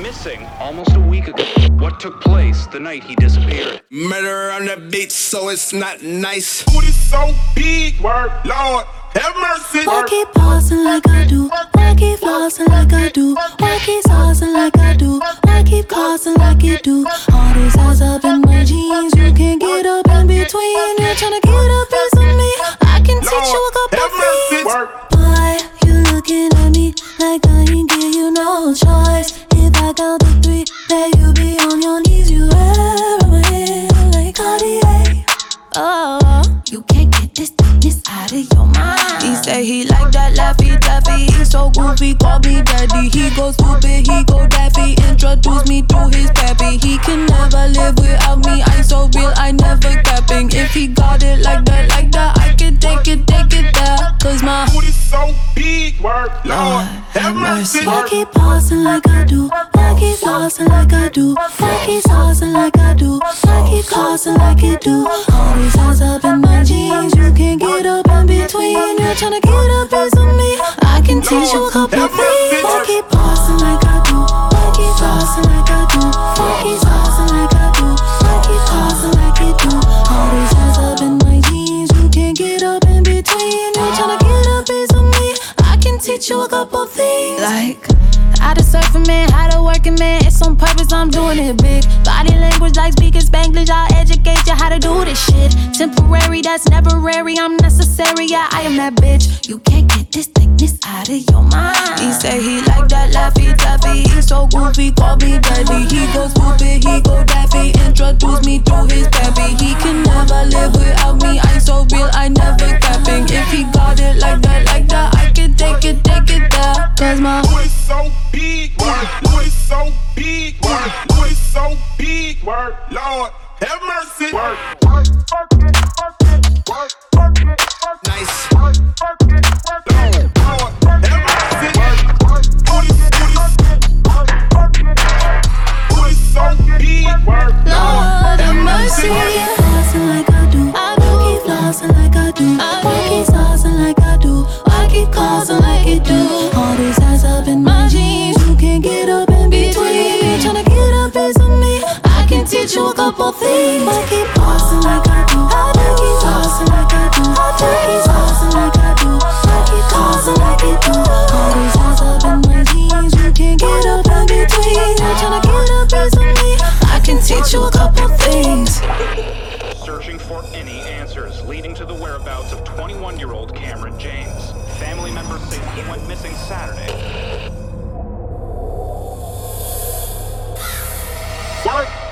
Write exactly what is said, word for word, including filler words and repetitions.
missing almost a week ago. What took place the night he disappeared? Murder on the beach, so it's not nice. Booty so big, word, Lord, have mercy. Why keep pausing like I do? Why keep flossing like I do? Why keep saucing like I do? Why keep causing like you do? All these eyes up in my jeans, you can't get up in between. You're trying to get a piece of me. I can teach you a couple things. Why you looking at me like I ain't give you no choice? If I count to three, that you be on your knees. You ever win like Cartier. Oh, you can't get this thickness out of your mind. He say he like that Laffy Taffy. He so goofy, call me daddy. He go stupid, he go daffy. Introduce me to his pappy. He can never live without me. I'm so real, I never capping. If he got it like that, like that, I can take it, take it there. Cause my booty so big, word, Lord, have mercy. Why keep pausing like I do? Why keep flossing like I do? Why keep saucing like I do? Why keep causing like you do? All these eyes up in my jeans, you can't get up in between. You're trying to get a piece of me. I can teach you a couple things. Why keep pausing like I do? Why keep flossing like I do? Why keep saucing like I do? Why keep causing like you do? All these eyes up in my jeans, you can't get up in between. You're trying to get a piece of me. I can teach you a couple things. Like how to surf a man, how to work a man. It's on purpose, I'm doing it big. Body language like speaking Spanglish. I'll educate you how to do this shit. Temporary, that's temporary. I'm necessary, yeah, I am that bitch. You can't get this thickness out of your mind. He say he like that Laffy Taffy. He so goofy, call me daddy. He go stupid, he go daffy. Introduce me to his pappy. He can never live without me. I'm so real, I never capping. If he got it like that, like that, I can take it, take it there. Cause my booty so big, word, booty so big, word, booty so big, word, Lord, have mercy. Word, nice. Lord, have mercy. Booty, booty so big, word, Lord, have mercy. Flossing like I do, I keep flossing like I do. Why keep saucing like I do? Why keep causing like it do? All these eyes up in my jeans, you can't get up in between. Tryna get a piece of me, I can teach you a couple things. Why keep pausing like I do? I keep flossing like I do. I keep saucing like I do. Why keep causing like it do? All these eyes up in my jeans, you can't get up in between. Tryna get a piece of me, I can teach you a couple things. Searching for any answers leading to the whereabouts of twenty-one-year-old Cameron James. Family members say he went missing Saturday. Work.